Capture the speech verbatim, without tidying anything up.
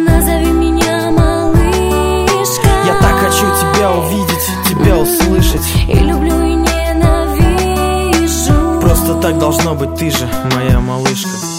назови меня малышка. Я так хочу тебя увидеть, тебя услышать. И люблю, и ненавижу. Просто так должно быть, ты же моя малышка.